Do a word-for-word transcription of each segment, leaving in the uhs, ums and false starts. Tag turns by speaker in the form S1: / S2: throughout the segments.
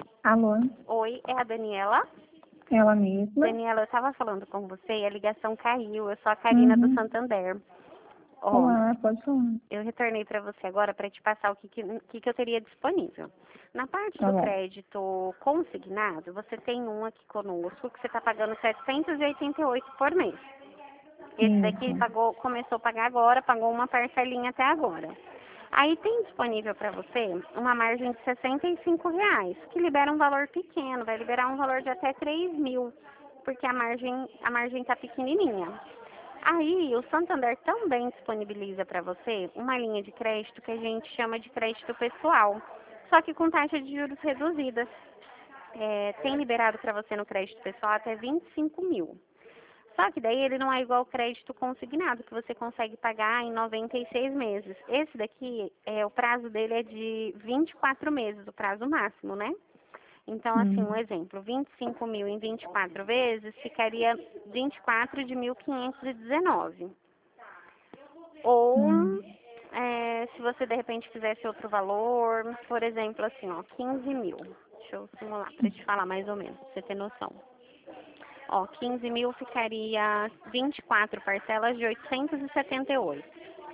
S1: Alô,
S2: Oi, é a Daniela?
S1: ela mesma?
S2: Daniela, eu estava falando com você e a ligação caiu. Eu sou a Karina do
S1: Uhum.
S2: Santander. Ó,
S1: Olá, pode falar.
S2: eu retornei para você agora para te passar o que, que, que que eu teria disponível. Na parte
S1: Tá
S2: do
S1: bom.
S2: crédito consignado, você tem um aqui conosco que você está pagando setecentos e oitenta e oito por mês. Esse daqui
S1: Isso.
S2: pagou, começou a pagar agora, pagou uma parcelinha até agora. Aí tem disponível para você uma margem de sessenta e cinco reais, que libera um valor pequeno, vai liberar um valor de até três mil, porque a margem a margem está pequenininha. Aí o Santander também disponibiliza para você uma linha de crédito que a gente chama de crédito pessoal, só que com taxa de juros reduzidas. É, tem liberado para você no crédito pessoal até vinte e cinco mil. Só que daí ele não é igual ao crédito consignado, que você consegue pagar em noventa e seis meses. Esse daqui, é, o prazo dele é de vinte e quatro meses, o prazo máximo, né? Então, assim, um
S1: Hum.
S2: exemplo, vinte e cinco mil em vinte e quatro vezes, ficaria vinte e quatro de mil quinhentos e dezenove. Ou,
S1: Hum.
S2: é, se você de repente fizesse outro valor, por exemplo, assim, ó, quinze mil. Deixa eu simular para te falar mais ou menos, pra você ter noção. Ó, quinze mil ficaria vinte e quatro parcelas de oitocentos e setenta e oito.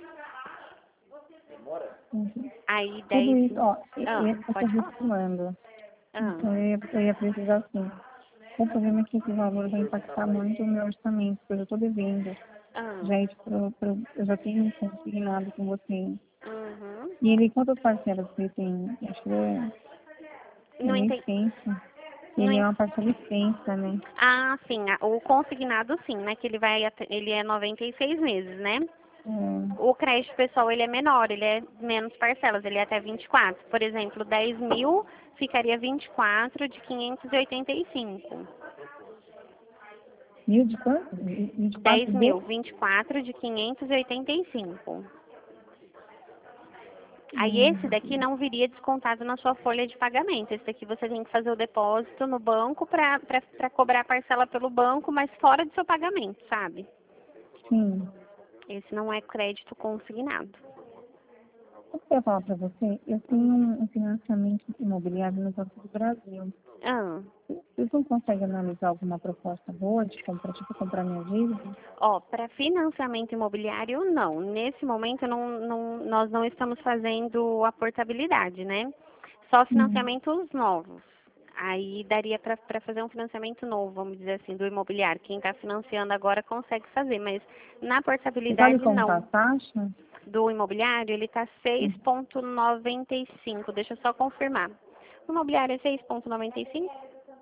S1: Uhum.
S2: Aí
S1: Tudo
S2: dez.
S1: isso, ó, e-
S2: Ah,
S1: e- eu tô
S2: pode falar.
S1: reformando.
S2: Ah,
S1: Então eu ia, eu ia precisar assim. O problema é que esse valor vai impactar muito o meu orçamento, porque eu já tô devendo.
S2: ah,
S1: Já, é de pro- pro- eu já tenho um consignado com você.
S2: uhum.
S1: E ele, quantas parcelas que ele tem? Acho que é,
S2: Não
S1: ele é
S2: entendi.
S1: extenso.
S2: Não
S1: Ele é
S2: en-
S1: uma parcela extensa, né?
S2: Ah, sim, a- o consignado sim, né? Que ele vai, até- ele é noventa e seis meses, né?
S1: É,
S2: O crédito pessoal, ele é menor, ele é menos parcelas, ele é até vinte e quatro. Por exemplo, dez mil ficaria vinte e quatro de quinhentos e oitenta e cinco.
S1: mil de quanto? vinte e
S2: dez
S1: quatro
S2: mil,
S1: de?
S2: vinte e quatro de quinhentos e oitenta e cinco. Aí esse
S1: Hum,
S2: daqui não viria descontado na sua folha de pagamento. Esse daqui você tem que fazer o depósito no banco para cobrar a parcela pelo banco, mas fora do seu pagamento, sabe?
S1: sim.
S2: Esse não é crédito consignado.
S1: O que eu ia falar para você? Eu tenho
S2: Hum.
S1: um um financiamento imobiliário no Banco do Brasil.
S2: Ah.
S1: Vocês não conseguem analisar alguma proposta boa de comprar, tipo, comprar minha dívida?
S2: Ó, para financiamento imobiliário, não. Nesse momento, não, não, nós não estamos fazendo a portabilidade, né? Só
S1: Hum.
S2: financiamentos novos. Aí daria para fazer um financiamento novo, vamos dizer assim, do imobiliário. Quem está financiando agora consegue fazer, mas na
S1: Você sabe
S2: portabilidade,
S1: como tá a
S2: não.
S1: taxa?
S2: Do imobiliário, ele está seis
S1: Hum.
S2: vírgula noventa e cinco. Deixa eu só confirmar. O imobiliário é seis vírgula noventa e cinco?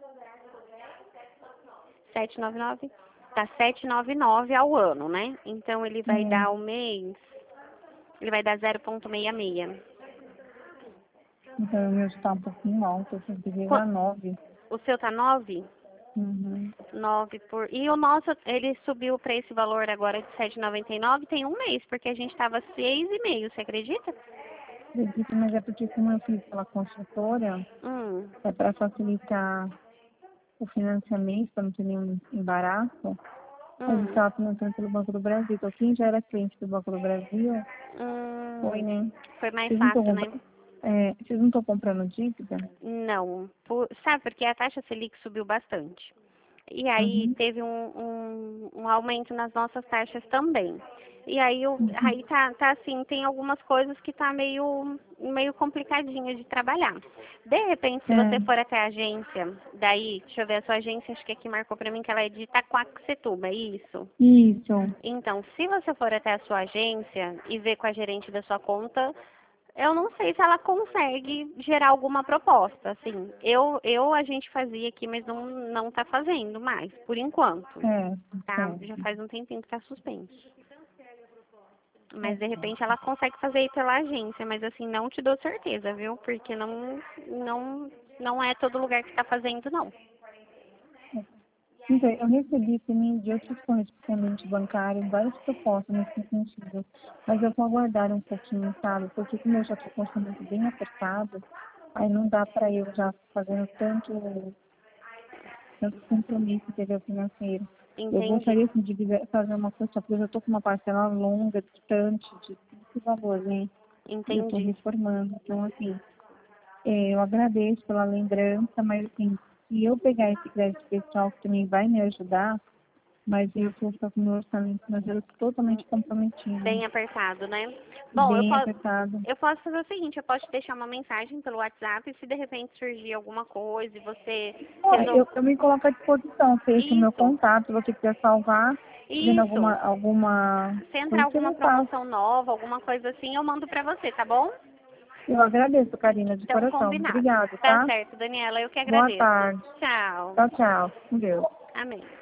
S2: setecentos e noventa e nove? Tá setecentos e noventa e nove ao ano, né? Então ele vai dar
S1: É.
S2: ao mês, ele vai dar zero vírgula sessenta e seis.
S1: Então o meu está um pouquinho alto, eu consegui
S2: Qu-
S1: dar nove.
S2: O seu tá nove?
S1: Uhum.
S2: Nove por. E o nosso, ele subiu para esse valor agora de setecentos e noventa e nove tem um mês, porque a gente estava seis e meio, você acredita?
S1: Acredito, mas é porque como eu fiz pela construtora,
S2: Hum,
S1: é para facilitar o financiamento, para não ter nenhum embaraço, a gente
S2: hum,
S1: estava financiando pelo Banco do Brasil. Então quem já era cliente do Banco do Brasil, foi,
S2: hum.
S1: né?
S2: Foi mais
S1: Vocês não estão
S2: fácil, né?
S1: comprando, é, vocês não estão comprando dívida?
S2: Não, por- sabe, porque a taxa Selic subiu bastante. E aí
S1: Uhum.
S2: teve um, um, um aumento nas nossas taxas também. E aí, eu,
S1: Uhum.
S2: aí tá, tá assim, tem algumas coisas que tá meio, meio complicadinha de trabalhar. De repente, se você
S1: É,
S2: for até a agência, daí, deixa eu ver, a sua agência, acho que aqui marcou pra mim que ela é de Itaquaquecetuba, é isso?
S1: isso.
S2: Então, se você for até a sua agência e ver com a gerente da sua conta, eu não sei se ela consegue gerar alguma proposta, assim. Eu, eu a gente fazia aqui, mas não não está fazendo mais, por enquanto,
S1: Certo,
S2: tá? Já
S1: certo.
S2: faz um tempinho que está suspenso. Mas de
S1: Ok.
S2: repente ela consegue fazer aí pela agência, mas assim, não te dou certeza, viu? Porque não não não é todo lugar que está fazendo, não.
S1: Então, eu recebi também de outros correspondentes bancários várias propostas nesse sentido, mas eu vou aguardar um pouquinho, sabe? Porque como eu já estou com o orçamento bem apertado, aí não dá para eu já fazendo tanto, tanto compromisso, entendeu, financeiro. Eu
S2: Entendi,
S1: gostaria assim, de viver- fazer uma coisa, porque eu já estou com uma parcela longa, distante de desse valor, né? E eu estou
S2: entendi.
S1: reformando. Então, assim, É, eu agradeço pela lembrança, mas assim, se eu pegar esse crédito pessoal, que também vai me ajudar, mas eu estou com o meu orçamento financeiro totalmente comprometido,
S2: Bem apertado, né? Bom, eu
S1: bem
S2: posso,
S1: apertado.
S2: eu posso fazer o seguinte, eu posso te deixar uma mensagem pelo WhatsApp e se de repente surgir alguma coisa e você
S1: É, eu,
S2: resolver.
S1: eu me coloco à disposição, se esse é o meu
S2: Isso,
S1: contato, se você quiser salvar, vendo alguma,
S2: isso.
S1: alguma
S2: Se entrar
S1: coisa que eu
S2: alguma
S1: não faço.
S2: promoção nova, alguma coisa assim, eu mando pra você, tá bom?
S1: Eu agradeço, Karina, de
S2: Então,
S1: coração.
S2: combinado.
S1: Obrigada,
S2: Tá
S1: tá?
S2: certo, Daniela, eu que
S1: Boa
S2: agradeço.
S1: tarde.
S2: Tchau.
S1: Tchau, tchau. Com Deus.
S2: Amém.